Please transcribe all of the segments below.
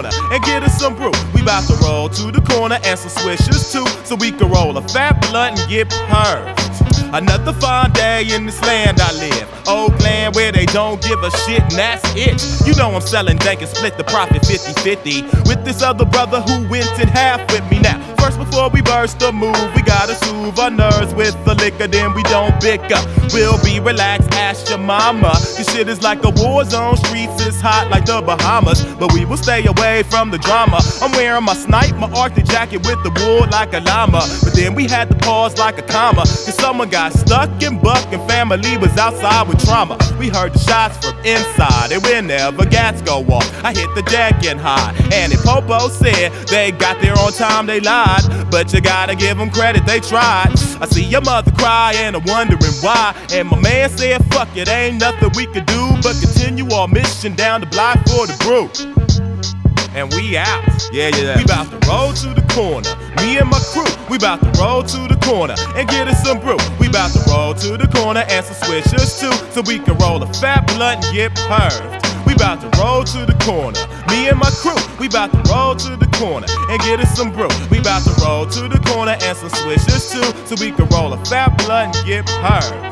corner and get us some brew. We bout to roll to the corner and some swishers too, so we can roll a fat blunt and get purged. Another fine day in this land I live. Old land where they don't give a shit and that's it. You know I'm selling dank and split the profit 50-50 with this other brother who went in half with me. Now, first before we burst the move, we gotta soothe our nerves with the liquor, then we don't pick up. We'll be relaxed, ask your mama. This shit is like a war zone, streets is hot like the Bahamas, but we will stay away from the drama. I'm wearing my snipe, my Arctic jacket with the wool like a llama, but then we had to pause like a comma, cause someone got stuck in buck and family was outside with trauma. We heard the shots from inside and whenever gats go off, I hit the deck and hide. And if Popo said they got there on time, they lied, but you gotta give them credit, they tried. I see your mother cry and I'm wondering why, and my man said fuck it, ain't nothing we could do but continue our mission down the block for the brew. And we out. Yeah. We bout to roll to the corner. Me and my crew, we bout to roll to the corner and get us some brew. We bout to roll to the corner and some swishers too, so we can roll a fat blunt and get purged. We bout to roll to the corner. Me and my crew, we bout to roll to the corner and get us some brew. We bout to roll to the corner and some swishers too, so we can roll a fat blunt and get purged.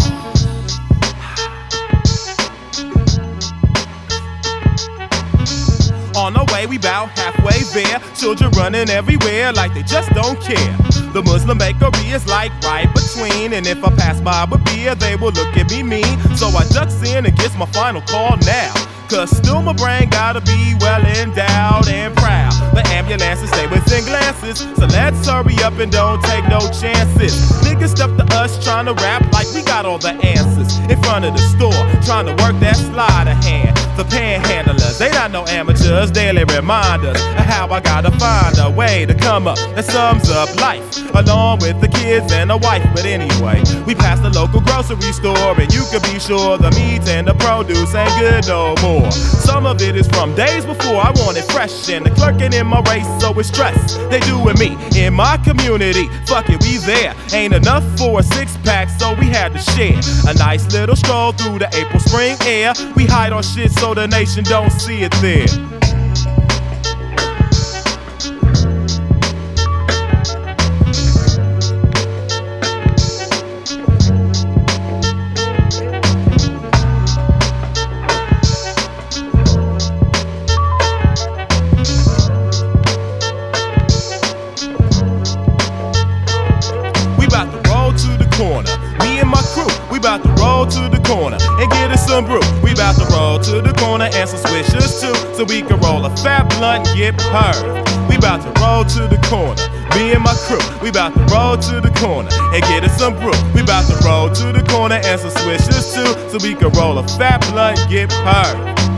On our way, we bout halfway there. Children running everywhere like they just don't care. The Muslim bakery is like right between, and if I pass by with beer, they will look at me mean. So I ducks in and gets my final call now, cause still my brain gotta be well endowed and proud. The ambulances stay within glances, so let's hurry up and don't take no chances. Niggas step to us trying to rap like we got all the answers. In front of the store, trying to work that sleight of hand. The panhandlers, they not no amateurs, daily reminders of how I gotta find a way to come up that sums up life, along with the kids and a wife. But anyway, we passed the local grocery store, and you can be sure the meat and the produce ain't good no more. Some of it is from days before I wanted fresh, and the clerking in my race, so it's stress. They doing me in my community, fuck it, we there. Ain't enough for a six-pack, so we had to share a nice little stroll through the April spring air. We hide our shit so the nation don't see it there. Me and my crew, we bout to roll to the corner and get us some brew. We bout to roll to the corner and some swishers too, so we can roll a fat blunt and get purged. We bout to roll to the corner. Me and my crew, we bout to roll to the corner and get us some brew. We bout to roll to the corner and some swishers too, so we can roll a fat blunt and get purged.